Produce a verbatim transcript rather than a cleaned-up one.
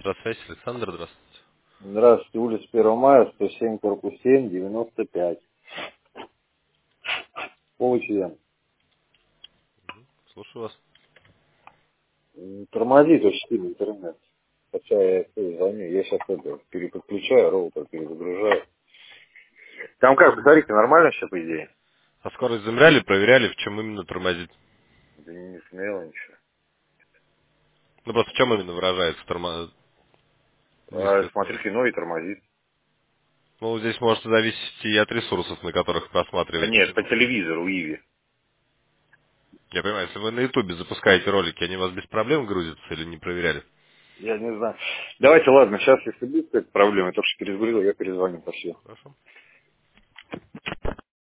Электросвязь, Александр, здравствуйте. Здравствуйте, улица первого мая, сто семь, корпус семь, девяносто пять. Получаем. Слушаю вас. М, Тормозит очень сильно интернет. Хотя я тоже звоню, я сейчас это переподключаю, роутер перезагружаю. Там как, батарейка нормально все, по идее? А скорость замеряли, проверяли, в чем именно тормозит? Да не смело ничего. Ну просто в чем именно выражается тормо... А, низкая смотрю скорость? кино и тормозит. Ну, здесь может зависеть и от ресурсов, на которых Да просматриваете нет, по кино. телевизору, Иви. Я понимаю, если вы на Ютубе запускаете ролики, они у вас без проблем грузятся или не проверяли? Я не знаю. Давайте, ладно, сейчас, если будет какая-то проблема, я только что перезагрузил, я перезвоню, спасибо. Хорошо.